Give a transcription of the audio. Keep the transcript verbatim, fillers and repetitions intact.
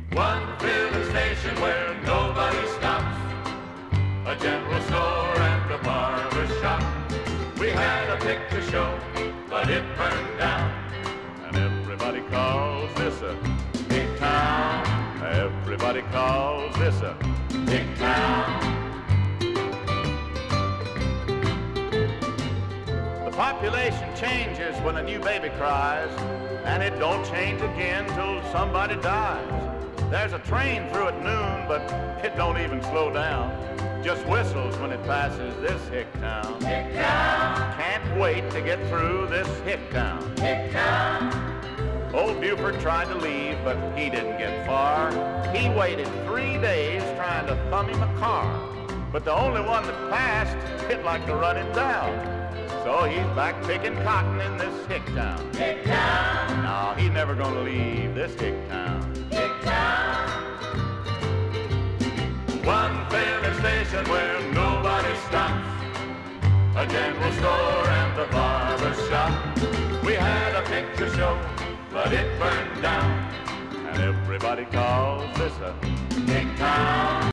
One filling station where nobody stops, a general store and a barber shop. We had a picture show, but it burned down, and everybody calls this a big town. Everybody calls this a big town. The population changes when a new baby cries, and it don't change again till somebody dies. There's a train through at noon, but it don't even slow down. Just whistles when it passes this hick town. Hick town. Can't wait to get through this hick town. Hick town. Old Buford tried to leave, but he didn't get far. He waited three days trying to thumb him a car. But the only one that passed hit like to run him down. So he's back picking cotton in this hick town. Hick town. No, he's never gonna leave this hick town. Hick town. One filling station where nobody stops, a general store and a barber shop. We had a picture show, but it burned down, and everybody calls this a hick town.